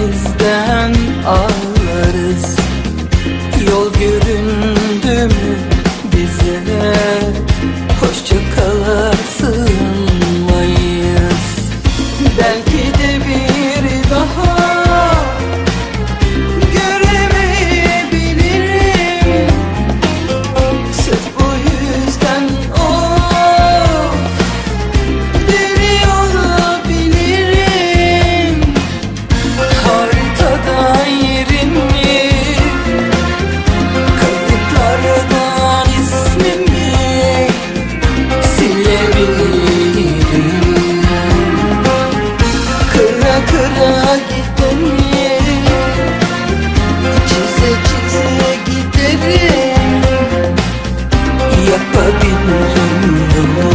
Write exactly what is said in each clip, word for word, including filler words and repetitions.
ikimizden ağlarız. Yol göründü mü bize, hoşça kalarsın mayıs. Belki de bir daha göremeyebilirim. Sırf bu yüzden of deli olabilirim. Haritadan yerimi, kayıtlardan ismimi silebilirim. Kıra kıra giderim, çize çize giderim. Yapabilirim bunu.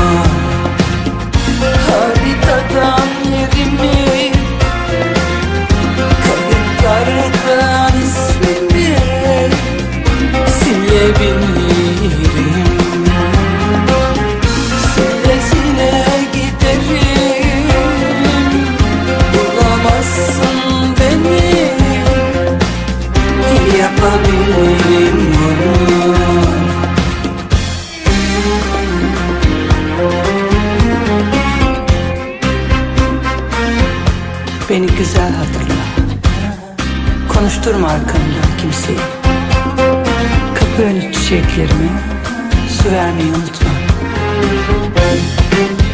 Haritadan yerimi, kayıtlardan ismimi silebilirim. Sile sile giderim, bulamazsın beni. Yapabilirim bunu. Beni güzel hatırla, konuşturma arkamdan kimseyi. Kapı önü çiçeklerime su vermeyi unutma.